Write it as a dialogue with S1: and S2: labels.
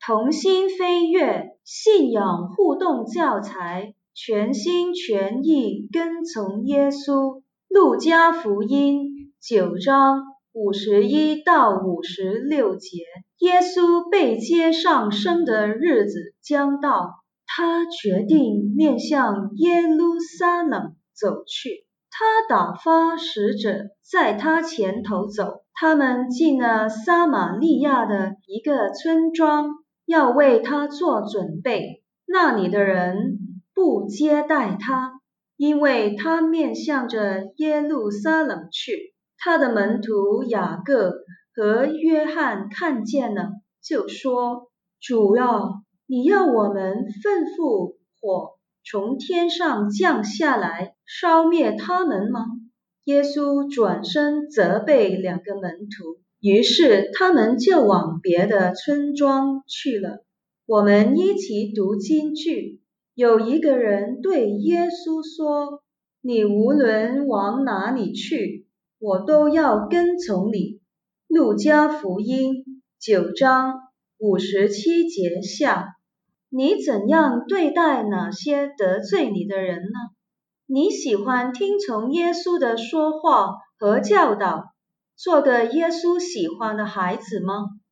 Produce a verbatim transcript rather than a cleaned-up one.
S1: 同心飞跃，信仰互动教材，全心全意跟从耶稣。路加福音九章五十一到五十六节，耶稣被接上升的日子将到，他决定面向耶路撒冷走去。他打发使者在他前头走，他们进了撒玛利亚的一个村庄，要为他做准备。那里的人不接待他，因为他面向着耶路撒冷去。他的门徒雅各和约翰看见了，就说：主啊，你要我们吩咐火从天上降下来，烧灭他们吗？耶稣转身责备两个门徒，于是他们就往别的村庄去了。我们一起读经句。有一个人对耶稣说：你无论往哪里去，我都要跟从你。路加福音九章五十七节下。你怎样对待那些得罪你的人呢？你喜欢听从耶稣的说话和教导，做个耶稣喜欢的孩子吗？